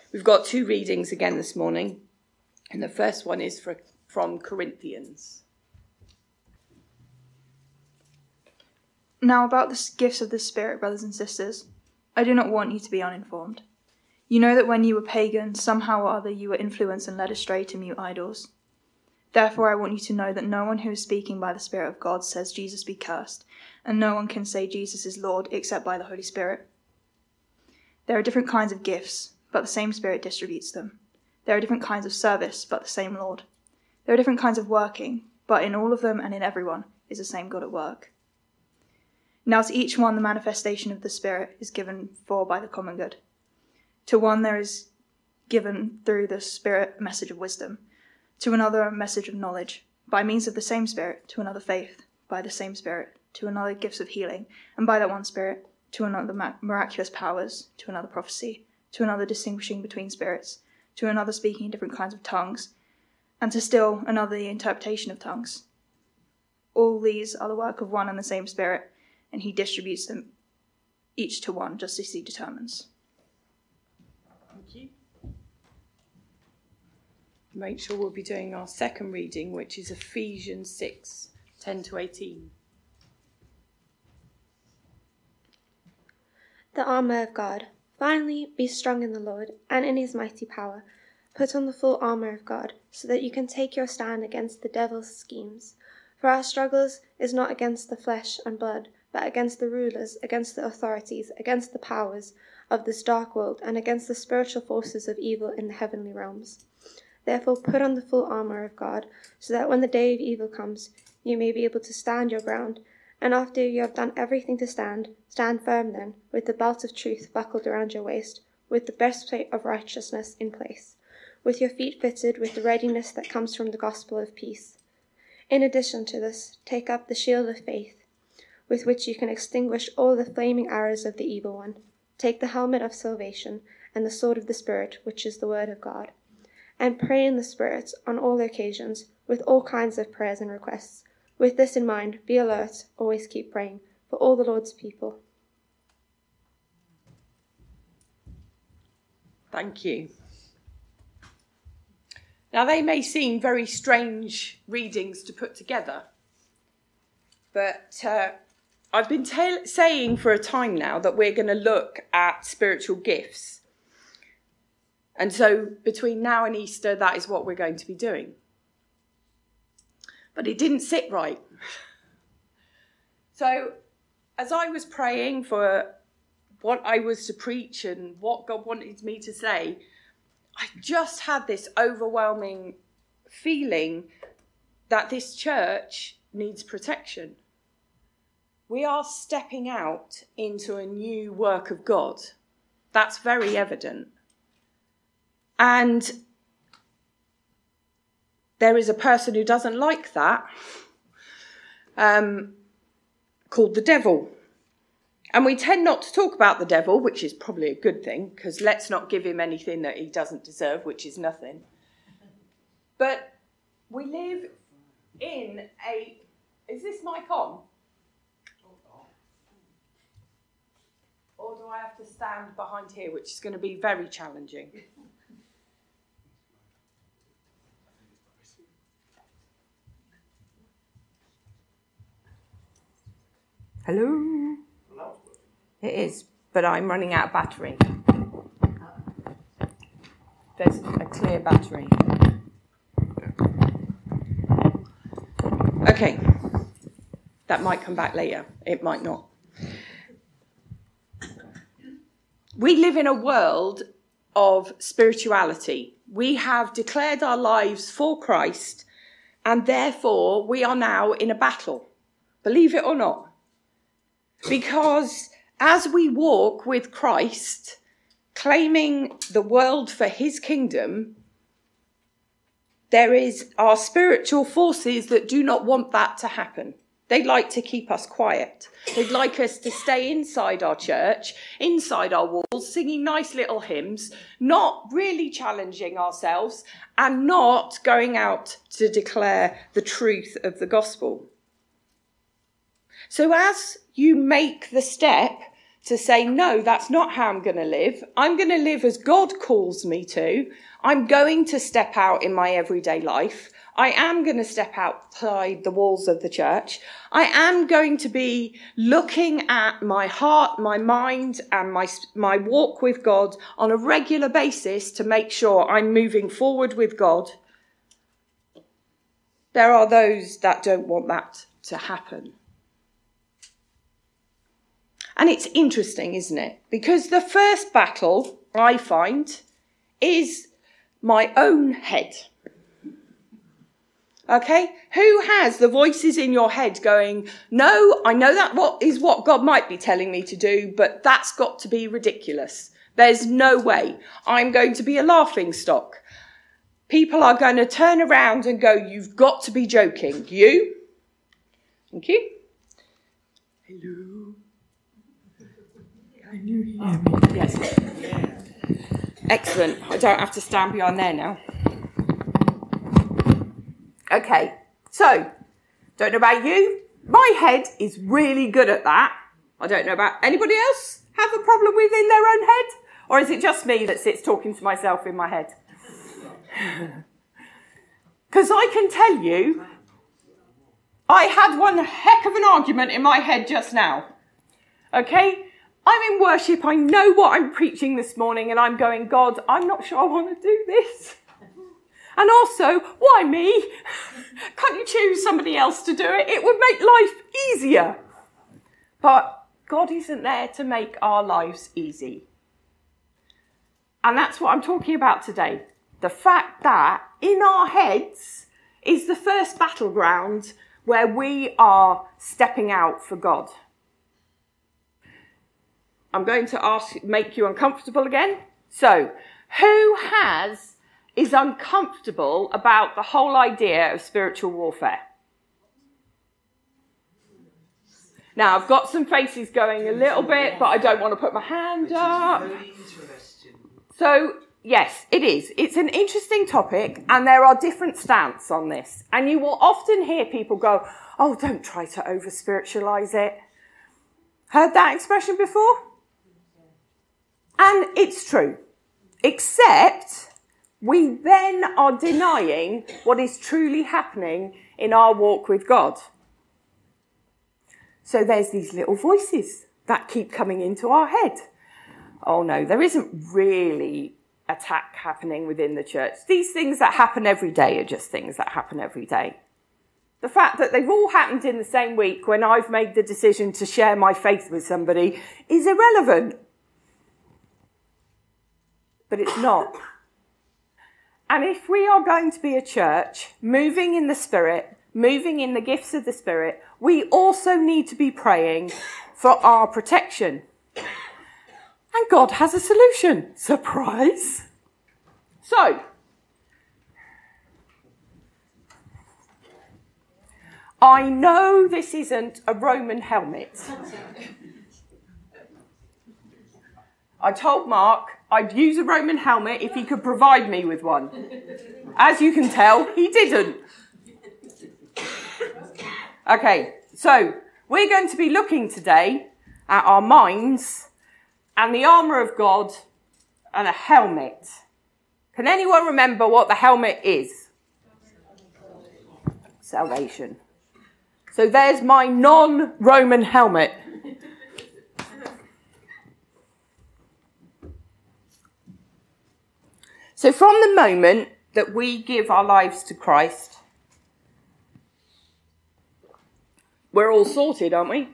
We've got two readings again this morning, and the first one is from Corinthians. Now about the gifts of the Spirit, brothers and sisters, I do not want you to be uninformed. You know that when you were pagans, somehow or other you were influenced and led astray to mute idols. Therefore I want you to know that no one who is speaking by the Spirit of God says Jesus be cursed, and no one can say Jesus is Lord except by the Holy Spirit. There are different kinds of gifts, but the same Spirit distributes them. There are different kinds of service, but the same Lord. There are different kinds of working, but in all of them and in everyone is the same God at work. Now to each one the manifestation of the Spirit is given for by the common good. To one there is given through the Spirit a message of wisdom, to another a message of knowledge, by means of the same Spirit, to another faith, by the same Spirit, to another gifts of healing, and by that one Spirit, to another miraculous powers, to another prophecy, to another distinguishing between spirits, to another speaking in different kinds of tongues, and to still another the interpretation of tongues. All these are the work of one and the same Spirit, and he distributes them each to one, just as he determines. Thank you. Rachel will be doing our second reading, which is Ephesians 6, 10 to 18. The armour of God. Finally, be strong in the Lord and in his mighty power. Put on the full armour of God, so that you can take your stand against the devil's schemes. For our struggles is not against the flesh and blood, but against the rulers, against the authorities, against the powers of this dark world, and against the spiritual forces of evil in the heavenly realms. Therefore put on the full armour of God, so that when the day of evil comes, you may be able to stand your ground. And after you have done everything to stand, stand firm then, with the belt of truth buckled around your waist, with the breastplate of righteousness in place, with your feet fitted with the readiness that comes from the gospel of peace. In addition to this, take up the shield of faith, with which you can extinguish all the flaming arrows of the evil one. Take the helmet of salvation and the sword of the Spirit, which is the word of God. And pray in the Spirit on all occasions, with all kinds of prayers and requests. With this in mind, be alert, always keep praying, for all the Lord's people. Thank you. Now, they may seem very strange readings to put together, but I've been saying for a time now that we're going to look at spiritual gifts. And so between now and Easter, that is what we're going to be doing. But it didn't sit right. So as I was praying for what I was to preach and what God wanted me to say, I just had this overwhelming feeling that this church needs protection. We are stepping out into a new work of God. That's very evident. And there is a person who doesn't like that, called the devil. And we tend not to talk about the devil, which is probably a good thing, because let's not give him anything that he doesn't deserve, which is nothing. But we live in a... Is this mic on? Or do I have to stand behind here, which is going to be very challenging? Hello? It is, but I'm running out of battery. There's a clear battery. Okay. That might come back later. It might not. We live in a world of spirituality. We have declared our lives for Christ, and therefore we are now in a battle. Believe it or not. Because as we walk with Christ, claiming the world for his kingdom, there are spiritual forces that do not want that to happen. They'd like to keep us quiet. They'd like us to stay inside our church, inside our walls, singing nice little hymns, not really challenging ourselves, and not going out to declare the truth of the gospel. So as you make the step to say, no, that's not how I'm going to live. I'm going to live as God calls me to. I'm going to step out in my everyday life. I am going to step outside the walls of the church. I am going to be looking at my heart, my mind, and my walk with God on a regular basis to make sure I'm moving forward with God. There are those that don't want that to happen. And it's interesting, isn't it? Because the first battle, I find, is my own head. Okay? Who has the voices in your head going, no, I know that is what God might be telling me to do, but that's got to be ridiculous. There's no way. I'm going to be a laughing stock. People are going to turn around and go, you've got to be joking. You? Thank you. Hello. Can you hear me? Yes. Excellent. I don't have to stand behind there now. Okay, so, don't know about you. My head is really good at that. I don't know about anybody else have a problem within their own head? Or is it just me that sits talking to myself in my head? Because I can tell you, I had one heck of an argument in my head just now. Okay? I'm in worship, I know what I'm preaching this morning, and I'm going, God, I'm not sure I want to do this. And also, why me? Can't you choose somebody else to do it? It would make life easier. But God isn't there to make our lives easy. And that's what I'm talking about today. The fact that in our heads is the first battleground where we are stepping out for God. I'm going to make you uncomfortable again. So, who is uncomfortable about the whole idea of spiritual warfare? Now, I've got some faces going a little bit, but I don't want to put my hand up. So, yes, it is. It's an interesting topic, and there are different stances on this. And you will often hear people go, oh, don't try to over-spiritualize it. Heard that expression before? And it's true. Except we then are denying what is truly happening in our walk with God. So there's these little voices that keep coming into our head. Oh no, there isn't really attack happening within the church. These things that happen every day are just things that happen every day. The fact that they've all happened in the same week when I've made the decision to share my faith with somebody is irrelevant. But it's not. And if we are going to be a church moving in the Spirit, moving in the gifts of the Spirit, we also need to be praying for our protection. And God has a solution. Surprise! So, I know this isn't a Roman helmet. I told Mark I'd use a Roman helmet if he could provide me with one. As you can tell, he didn't. Okay, so we're going to be looking today at our minds and the armour of God and a helmet. Can anyone remember what the helmet is? Salvation. So there's my non-Roman helmet. So from the moment that we give our lives to Christ, we're all sorted, aren't we?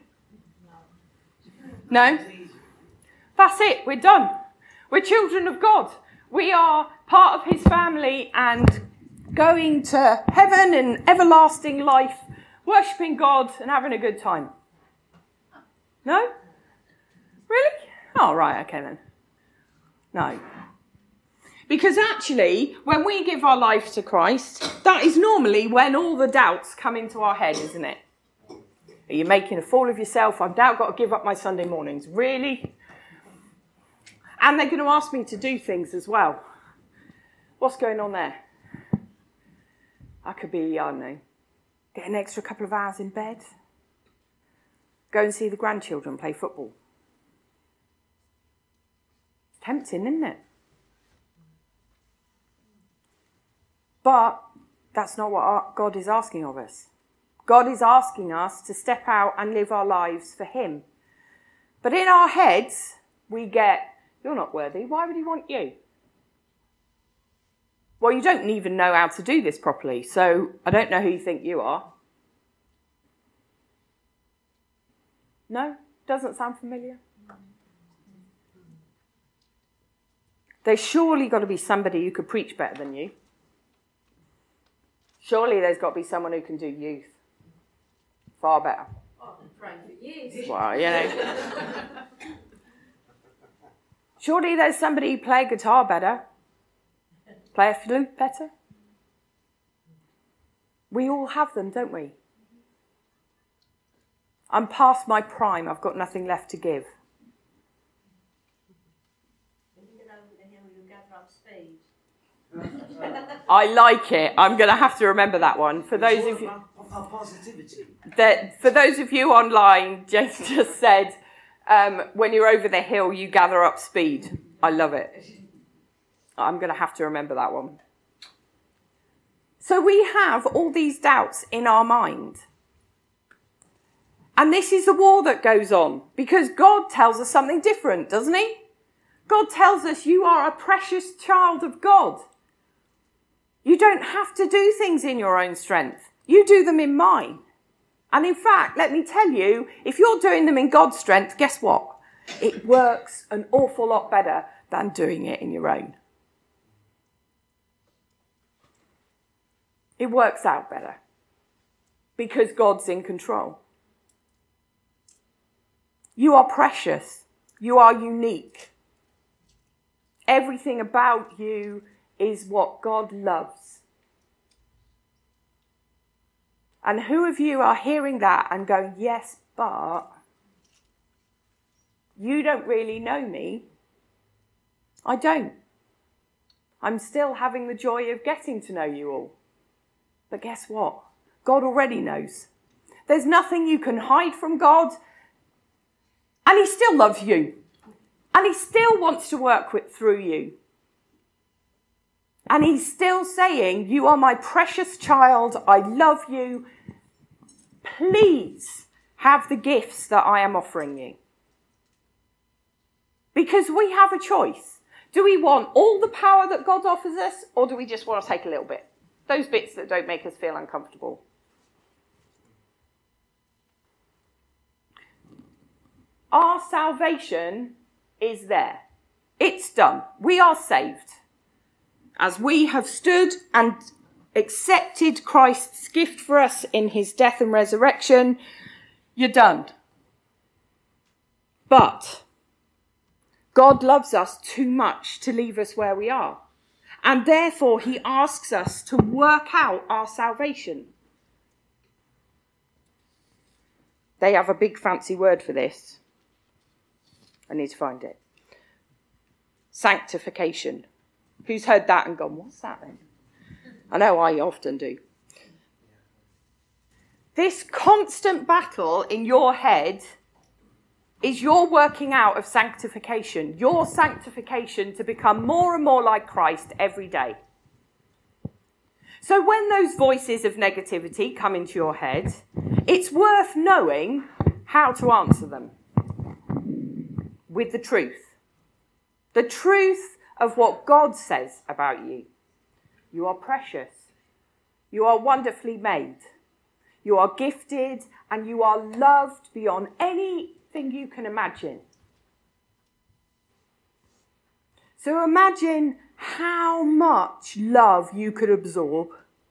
No? That's it, we're done. We're children of God. We are part of his family and going to heaven and everlasting life, worshipping God and having a good time. No? Really? Oh, right, okay then. No. Because actually, when we give our life to Christ, that is normally when all the doubts come into our head, isn't it? Are you making a fool of yourself? I've now got to give up my Sunday mornings. Really? And they're going to ask me to do things as well. What's going on there? I could be, I don't know, get an extra couple of hours in bed. Go and see the grandchildren play football. Tempting, isn't it? But that's not what God is asking of us. God is asking us to step out and live our lives for him. But in our heads, we get, you're not worthy. Why would he want you? Well, you don't even know how to do this properly, so I don't know who you think you are. No? Doesn't sound familiar? There's surely got to be somebody who could preach better than you. Surely there's got to be someone who can do youth far better. I've been praying for years. Well, you know. Surely there's somebody who play a guitar better, play a flute better. We all have them, don't we? I'm past my prime. I've got nothing left to give. When you get over the hill, you gather up speed. I like it. I'm going to have to remember that one. For those of you, for those of you online, James just said, when you're over the hill, you gather up speed. I love it. I'm going to have to remember that one. So we have all these doubts in our mind. And this is the war that goes on because God tells us something different, doesn't he? God tells us you are a precious child of God. You don't have to do things in your own strength. You do them in mine. And in fact, let me tell you, if you're doing them in God's strength, guess what? It works an awful lot better than doing it in your own. It works out better because God's in control. You are precious. You are unique. Everything about you is what God loves. And who of you are hearing that and going, yes, but you don't really know me? I don't. I'm still having the joy of getting to know you all. But guess what? God already knows. There's nothing you can hide from God. And he still loves you. And he still wants to work through you. And he's still saying, you are my precious child. I love you. Please have the gifts that I am offering you. Because we have a choice. Do we want all the power that God offers us, or do we just want to take a little bit? Those bits that don't make us feel uncomfortable. Our salvation is there. It's done. We are saved. As we have stood and accepted Christ's gift for us in his death and resurrection, you're done. But God loves us too much to leave us where we are. And therefore he asks us to work out our salvation. They have a big fancy word for this. I need to find it. Sanctification. Who's heard that and gone, what's that then? I know I often do. This constant battle in your head is your working out of sanctification. Your sanctification to become more and more like Christ every day. So when those voices of negativity come into your head, it's worth knowing how to answer them. With the truth. The truth of what God says about you. You are precious. You are wonderfully made. You are gifted and you are loved beyond anything you can imagine. So imagine how much love you could absorb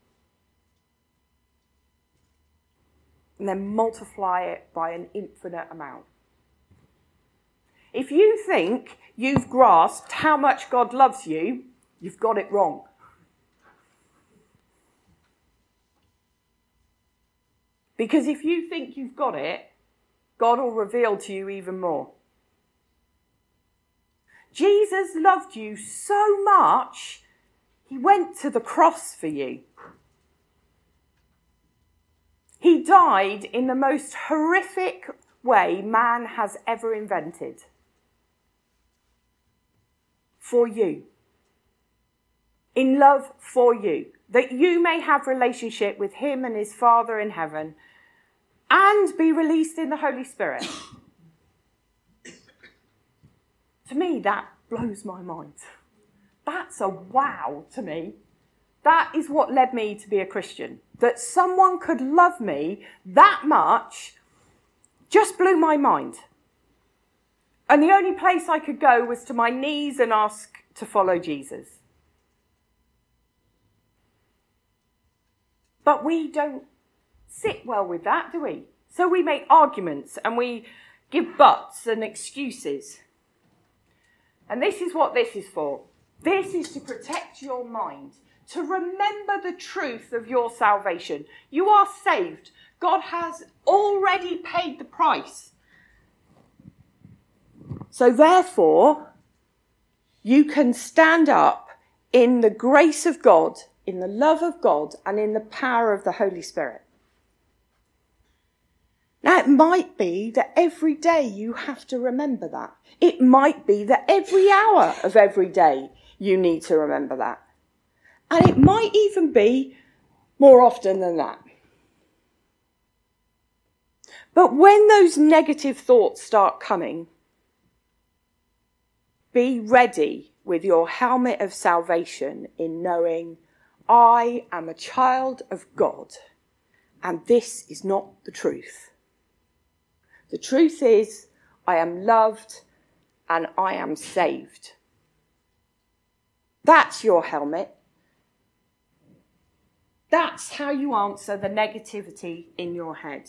and then multiply it by an infinite amount. If you think you've grasped how much God loves you, you've got it wrong. Because if you think you've got it, God will reveal to you even more. Jesus loved you so much, he went to the cross for you. He died in the most horrific way man has ever invented. for you. In love for you. That you may have relationship with him and his Father in heaven and be released in the Holy Spirit. To me, that blows my mind. That's a wow to me. That is what led me to be a Christian. That someone could love me that much just blew my mind. And the only place I could go was to my knees and ask to follow Jesus. But we don't sit well with that, do we? So we make arguments and we give buts and excuses. And this is what this is for. This is to protect your mind, to remember the truth of your salvation. You are saved. God has already paid the price. So therefore, you can stand up in the grace of God, in the love of God, and in the power of the Holy Spirit. Now, it might be that every day you have to remember that. It might be that every hour of every day you need to remember that. And it might even be more often than that. But when those negative thoughts start coming, be ready with your helmet of salvation in knowing I am a child of God and this is not the truth. The truth is I am loved and I am saved. That's your helmet. That's how you answer the negativity in your head.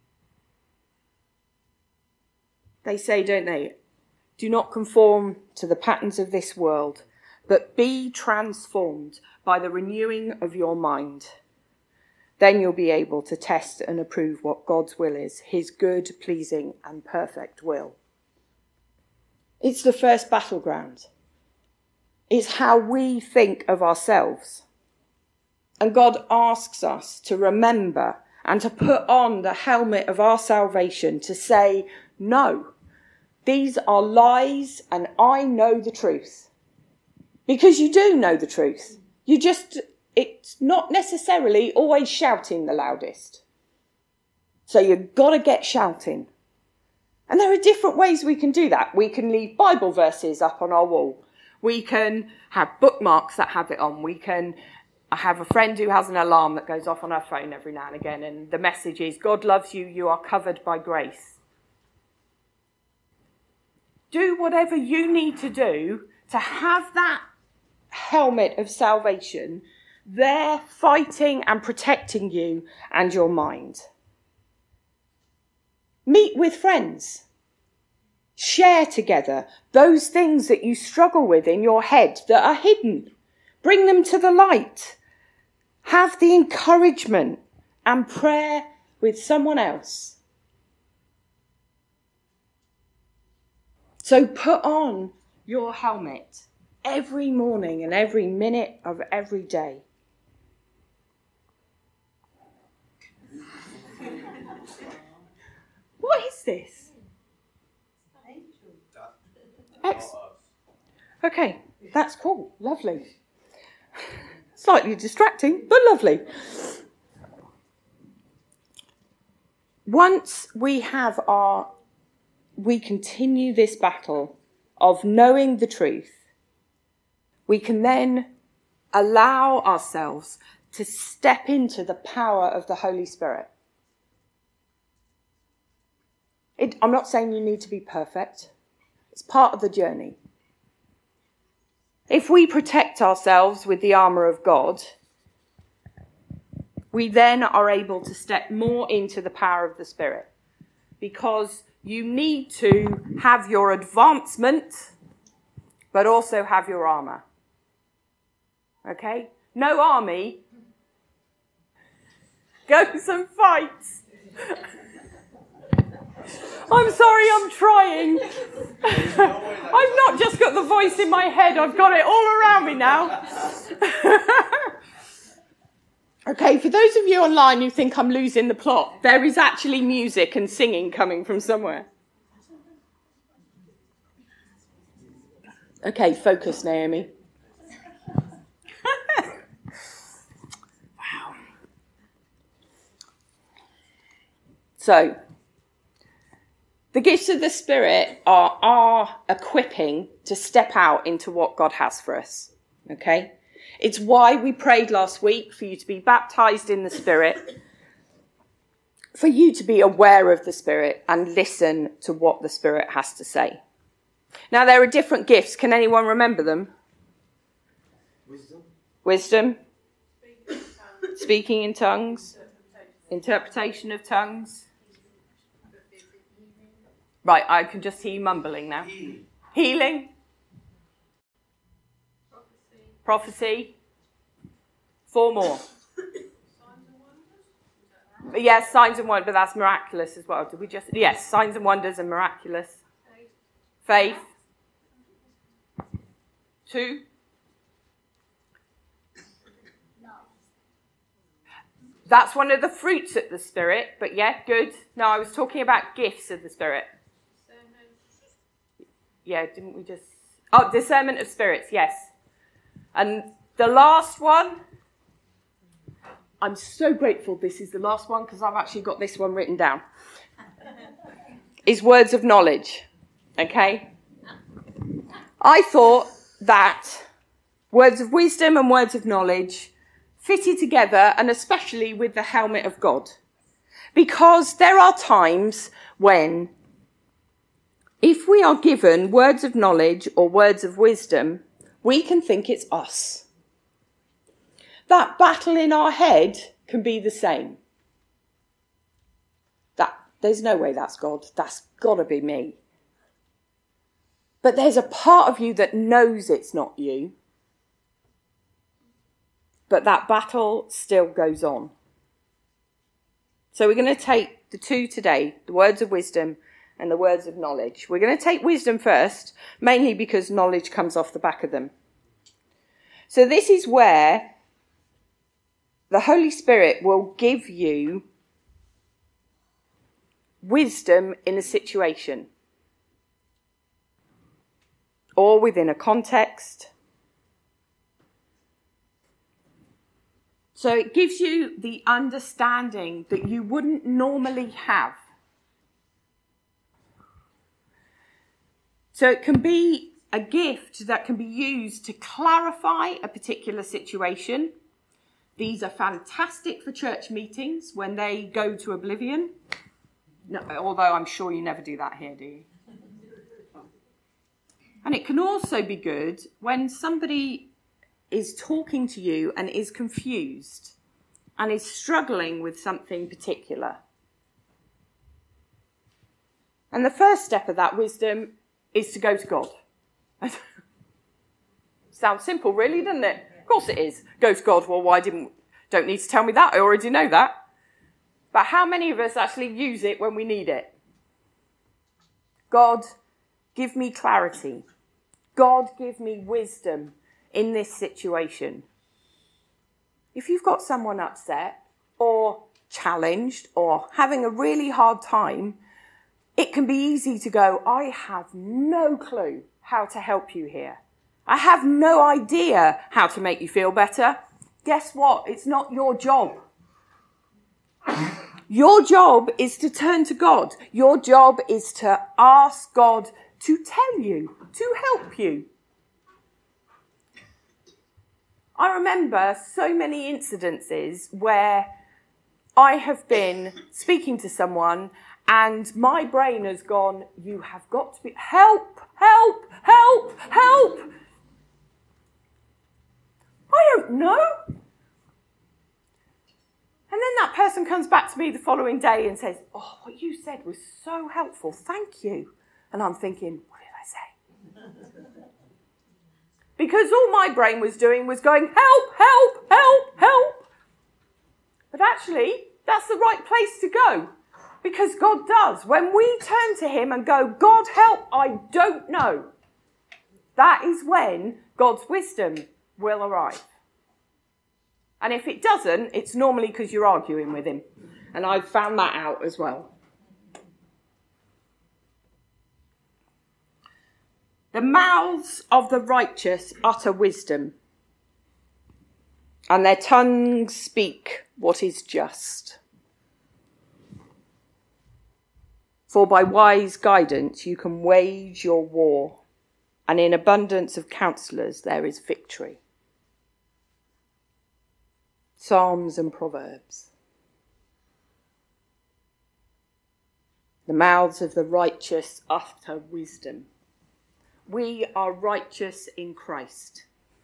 They say, don't they? Do not conform to the patterns of this world, but be transformed by the renewing of your mind. Then you'll be able to test and approve what God's will is, his good, pleasing, and perfect will. It's the first battleground. It's how we think of ourselves. And God asks us to remember and to put on the helmet of our salvation to say, no, these are lies and I know the truth. Because you do know the truth. It's not necessarily always shouting the loudest. So you've got to get shouting. And there are different ways we can do that. We can leave Bible verses up on our wall. We can have bookmarks that have it on. I have a friend who has an alarm that goes off on her phone every now and again. And the message is, God loves you, you are covered by grace. Do whatever you need to do to have that helmet of salvation there fighting and protecting you and your mind. Meet with friends. Share together those things that you struggle with in your head that are hidden. Bring them to the light. Have the encouragement and prayer with someone else. So put on your helmet every morning and every minute of every day. What is this? Okay, that's cool. Lovely. Slightly distracting, but lovely. Once we continue this battle of knowing the truth, we can then allow ourselves to step into the power of the Holy Spirit. I'm not saying you need to be perfect. It's part of the journey. If we protect ourselves with the armour of God, we then are able to step more into the power of the Spirit. Because you need to have your advancement, but also have your armour. Okay? No army goes and fights. I'm sorry, I'm trying. I've not just got the voice in my head, I've got it all around me now. Okay, for those of you online who think I'm losing the plot, there is actually music and singing coming from somewhere. Okay, focus, Naomi. Wow. So, the gifts of the Spirit are our equipping to step out into what God has for us. Okay? It's why we prayed last week for you to be baptized in the Spirit, for you to be aware of the Spirit and listen to what the Spirit has to say. Now, there are different gifts. Can anyone remember them? Wisdom. Speaking in tongues. Interpretation of tongues. Right, I can just hear you mumbling now. Healing. Prophecy. 4 more. Yes, signs and wonders, but that's miraculous as well. Did we just? Yes, signs and wonders and miraculous. Faith. 2. That's one of the fruits of the Spirit, but yeah, good. No, I was talking about gifts of the Spirit. Yeah, didn't we just... Oh, discernment of spirits, yes. And the last one, I'm so grateful this is the last one because I've actually got this one written down, is words of knowledge, okay? I thought that words of wisdom and words of knowledge fitted together, and especially with the helmet of God. Because there are times when, if we are given words of knowledge or words of wisdom, we can think it's us. That battle in our head can be the same. There's no way that's God. That's got to be me. But there's a part of you that knows it's not you. But that battle still goes on. So we're going to take the 2 today, the words of wisdom and the words of knowledge. We're going to take wisdom first, mainly because knowledge comes off the back of them. So this is where the Holy Spirit will give you wisdom in a situation or within a context. So it gives you the understanding that you wouldn't normally have. So it can be a gift that can be used to clarify a particular situation. These are fantastic for church meetings when they go to oblivion. No, although I'm sure you never do that here, do you? And it can also be good when somebody is talking to you and is confused and is struggling with something particular. And the first step of that wisdom is to go to God. Sounds simple, really, doesn't it? Of course it is. Go to God. Well, don't need to tell me that. I already know that. But how many of us actually use it when we need it? God, give me clarity. God, give me wisdom in this situation. If you've got someone upset or challenged or having a really hard time, it can be easy to go, I have no clue how to help you here. I have no idea how to make you feel better. Guess what? It's not your job. Your job is to turn to God. Your job is to ask God to tell you, to help you. I remember so many incidences where I have been speaking to someone and my brain has gone, you have got to be, help, help, help, help. I don't know. And then that person comes back to me the following day and says, oh, what you said was so helpful, thank you. And I'm thinking, what did I say? Because all my brain was doing was going, help, help, help, help. But actually, that's the right place to go. Because God does. When we turn to him and go, God help, I don't know. That is when God's wisdom will arrive. And if it doesn't, it's normally because you're arguing with him. And I've found that out as well. The mouths of the righteous utter wisdom, and their tongues speak what is just. For by wise guidance you can wage your war, and in abundance of counsellors there is victory. Psalms and Proverbs. The mouths of the righteous utter wisdom. We are righteous in Christ.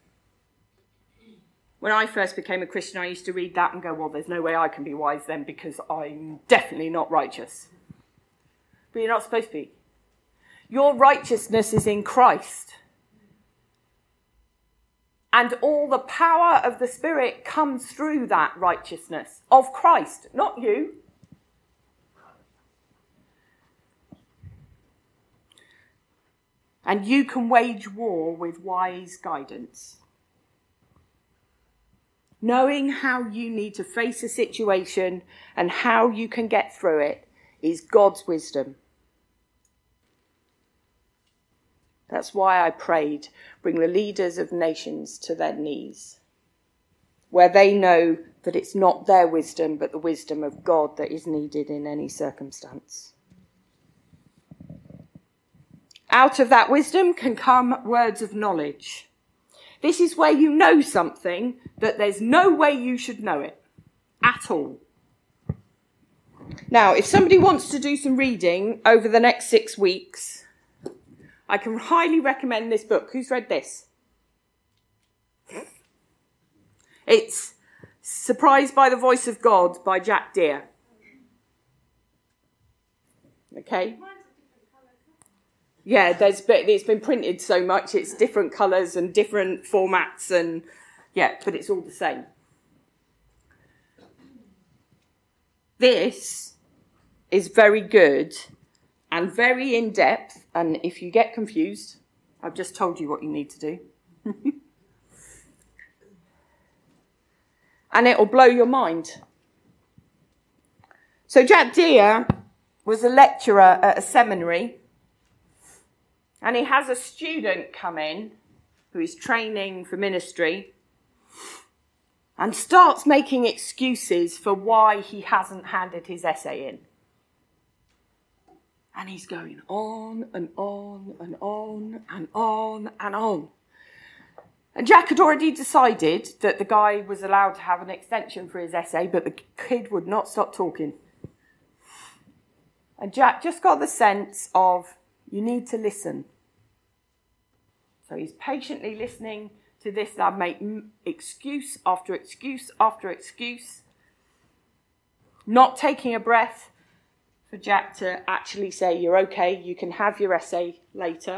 When I first became a Christian, I used to read that and go, well, there's no way I can be wise then because I'm definitely not righteous. But you're not supposed to be. Your righteousness is in Christ. And all the power of the Spirit comes through that righteousness of Christ, not you. And you can wage war with wise guidance. Knowing how you need to face a situation and how you can get through it is God's wisdom. That's why I prayed, bring the leaders of nations to their knees, where they know that it's not their wisdom, but the wisdom of God that is needed in any circumstance. Out of that wisdom can come words of knowledge. This is where you know something that there's no way you should know it at all. Now, if somebody wants to do some reading over the next 6 weeks, I can highly recommend this book. Who's read this? It's Surprised by the Voice of God by Jack Deere. Okay. Yeah, it's been printed so much, it's different colours and different formats and, yeah, but it's all the same. This is very good and very in-depth, and if you get confused, I've just told you what you need to do. And it'll blow your mind. So Jack Deere was a lecturer at a seminary. And he has a student come in who is training for ministry and starts making excuses for why he hasn't handed his essay in. And he's going on and on and on and on and on. And Jack had already decided that the guy was allowed to have an extension for his essay, but the kid would not stop talking. And Jack just got the sense of, you need to listen. So he's patiently listening to this lad make excuse after excuse after excuse, not taking a breath for Jack to actually say, you're okay, you can have your essay later.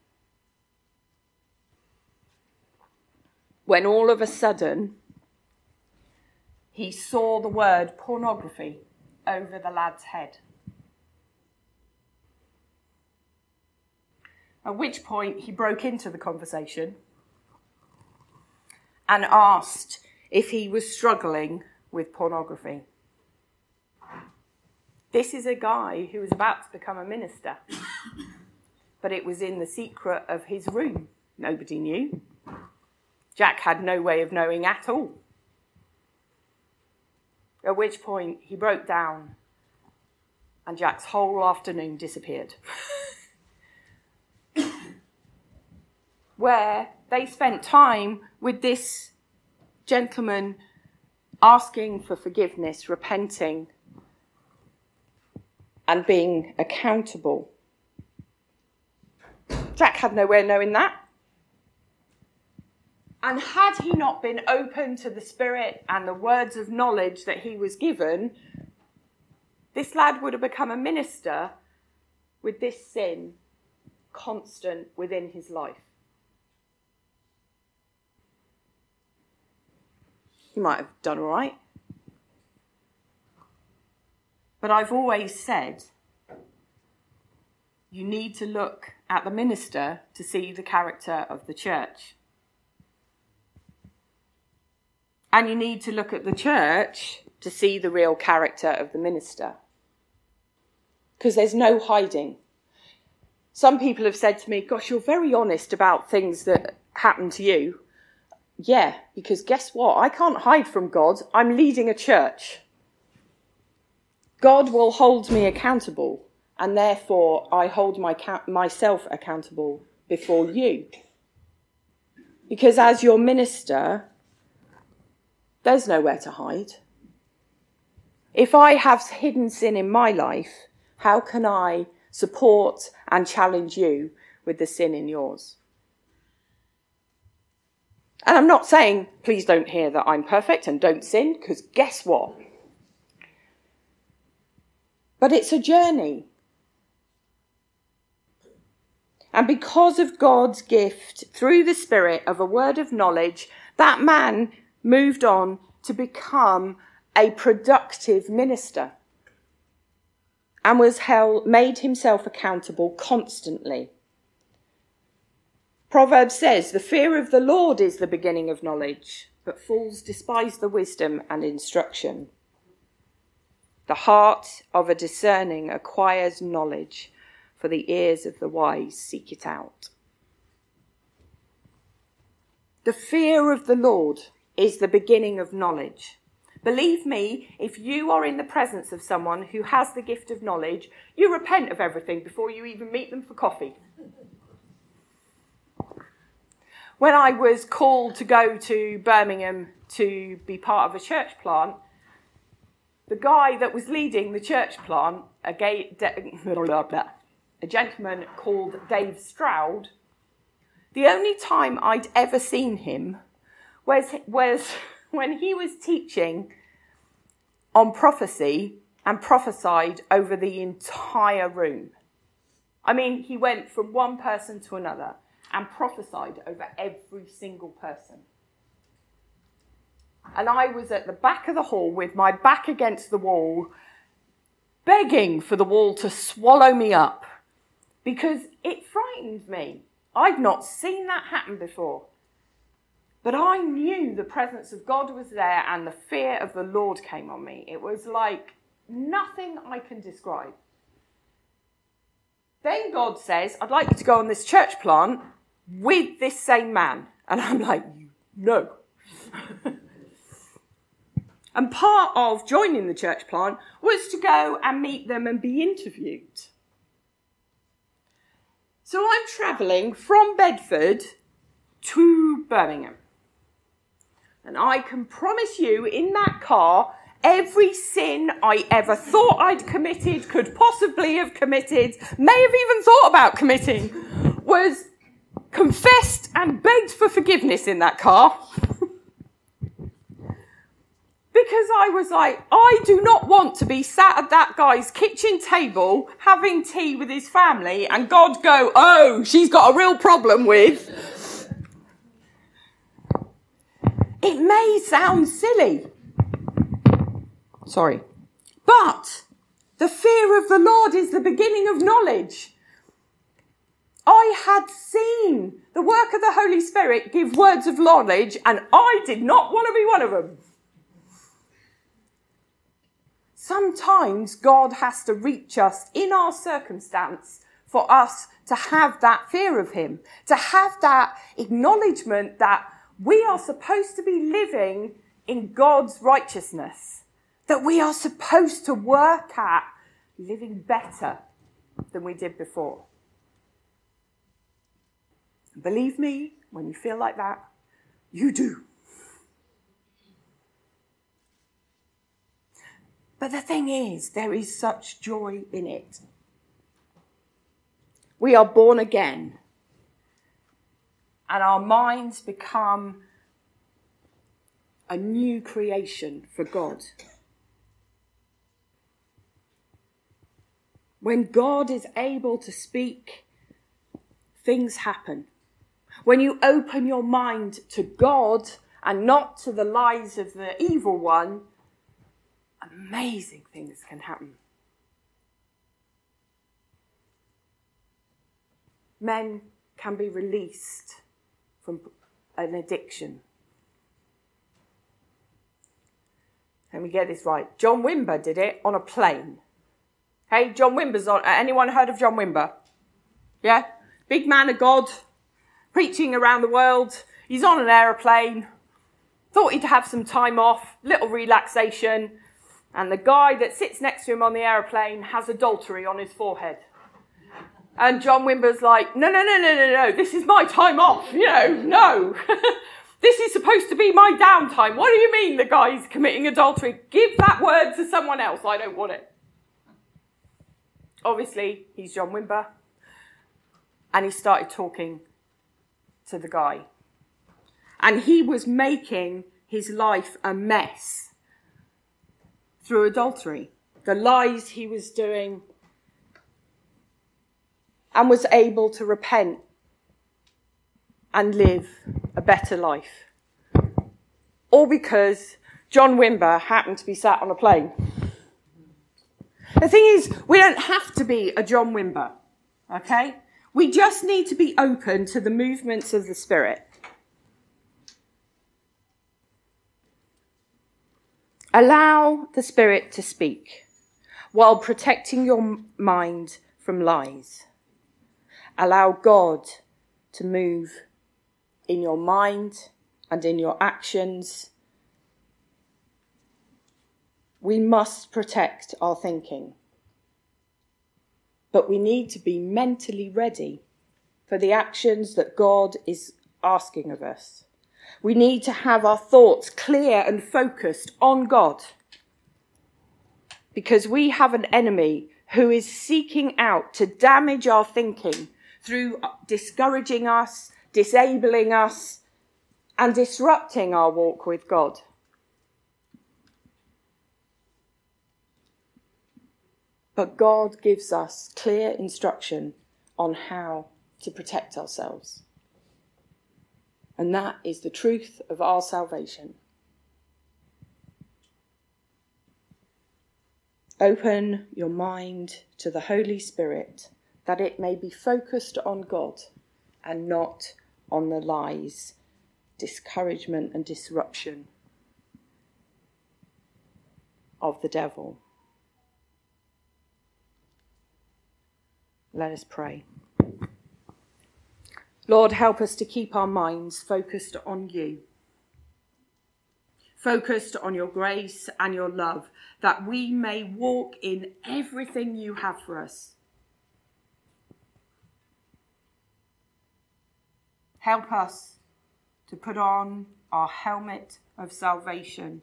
When all of a sudden, he saw the word pornography over the lad's head. At which point he broke into the conversation and asked if he was struggling with pornography. This is a guy who was about to become a minister, but it was in the secret of his room. Nobody knew. Jack had no way of knowing at all. At which point he broke down and Jack's whole afternoon disappeared. Where they spent time with this gentleman asking for forgiveness, repenting, and being accountable. Jack had no way of knowing that. And had he not been open to the Spirit and the words of knowledge that he was given, this lad would have become a minister with this sin constant within his life. He might have done all right. But I've always said, you need to look at the minister to see the character of the church. And you need to look at the church to see the real character of the minister. Because there's no hiding. Some people have said to me, gosh, you're very honest about things that happen to you. Yeah, because guess what? I can't hide from God. I'm leading a church. God will hold me accountable, and therefore I hold myself accountable before you. Because as your minister, there's nowhere to hide. If I have hidden sin in my life, how can I support and challenge you with the sin in yours? And I'm not saying, please don't hear that I'm perfect and don't sin, because guess what? But it's a journey. And because of God's gift through the Spirit of a word of knowledge, that man moved on to become a productive minister and made himself accountable constantly. Proverbs says, the fear of the Lord is the beginning of knowledge, but fools despise the wisdom and instruction. The heart of a discerning acquires knowledge, for the ears of the wise seek it out. The fear of the Lord is the beginning of knowledge. Believe me, if you are in the presence of someone who has the gift of knowledge, you repent of everything before you even meet them for coffee. When I was called to go to Birmingham to be part of a church plant, the guy that was leading the church plant, a gentleman called Dave Stroud, the only time I'd ever seen him was when he was teaching on prophecy and prophesied over the entire room. I mean, he went from one person to another and prophesied over every single person. And I was at the back of the hall with my back against the wall, begging for the wall to swallow me up, because it frightened me. I'd not seen that happen before. But I knew the presence of God was there and the fear of the Lord came on me. It was like nothing I can describe. Then God says, I'd like you to go on this church plant with this same man. And I'm like, no. And part of joining the church plant was to go and meet them and be interviewed. So I'm travelling from Bedford to Birmingham. And I can promise you, in that car, every sin I ever thought I'd committed, could possibly have committed, may have even thought about committing, was confessed and begged for forgiveness in that car. Because I was like, I do not want to be sat at that guy's kitchen table having tea with his family and God go, oh, she's got a real problem with... It may sound silly. Sorry. But the fear of the Lord is the beginning of knowledge. I had seen the work of the Holy Spirit give words of knowledge, and I did not want to be one of them. Sometimes God has to reach us in our circumstance for us to have that fear of him, to have that acknowledgement that we are supposed to be living in God's righteousness, that we are supposed to work at living better than we did before. Believe me, when you feel like that, you do. But the thing is, there is such joy in it. We are born again. And our minds become a new creation for God. When God is able to speak, things happen. When you open your mind to God and not to the lies of the evil one, amazing things can happen. Men can be released from an addiction. Let me get this right. John Wimber did it on a plane. Hey, John Wimber's on. Anyone heard of John Wimber? Yeah? Big man of God, preaching around the world. He's on an aeroplane. Thought he'd have some time off, little relaxation. And the guy that sits next to him on the aeroplane has adultery on his forehead. And John Wimber's like, no, this is my time off, no. This is supposed to be my downtime. What do you mean the guy's committing adultery? Give that word to someone else, I don't want it. Obviously, he's John Wimber. And he started talking to the guy. And he was making his life a mess through adultery, the lies he was doing, and was able to repent and live a better life. All because John Wimber happened to be sat on a plane. The thing is, we don't have to be a John Wimber, okay? We just need to be open to the movements of the Spirit. Allow the Spirit to speak while protecting your mind from lies. Allow God to move in your mind and in your actions. We must protect our thinking, but we need to be mentally ready for the actions that God is asking of us. We need to have our thoughts clear and focused on God, because we have an enemy who is seeking out to damage our thinking through discouraging us, disabling us, and disrupting our walk with God. But God gives us clear instruction on how to protect ourselves. And that is the truth of our salvation. Open your mind to the Holy Spirit, that it may be focused on God and not on the lies, discouragement and disruption of the devil. Let us pray. Lord, help us to keep our minds focused on you, focused on your grace and your love, that we may walk in everything you have for us. Help us to put on our helmet of salvation,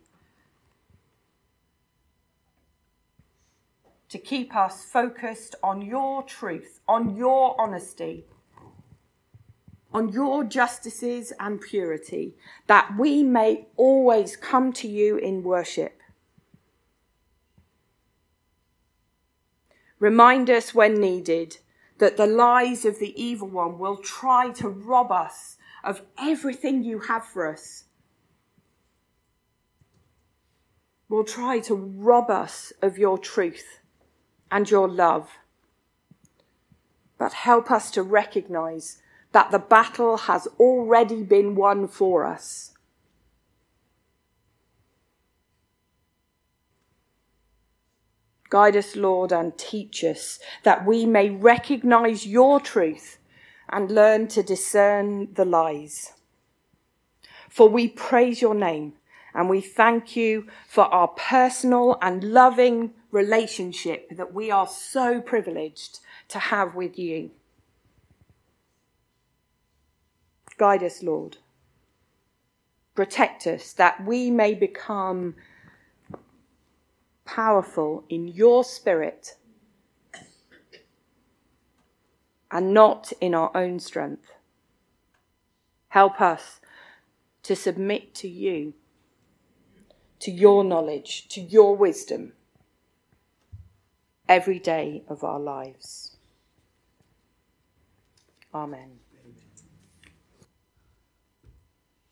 to keep us focused on your truth, on your honesty, on your justices and purity, that we may always come to you in worship. Remind us when needed that the lies of the evil one will try to rob us of everything you have for us. Will try to rob us of your truth and your love. But help us to recognize that the battle has already been won for us. Guide us, Lord, and teach us that we may recognize your truth and learn to discern the lies. For we praise your name and we thank you for our personal and loving relationship that we are so privileged to have with you. Guide us, Lord. Protect us that we may become powerful in your Spirit and not in our own strength. Help us to submit to you, to your knowledge, to your wisdom every day of our lives. Amen.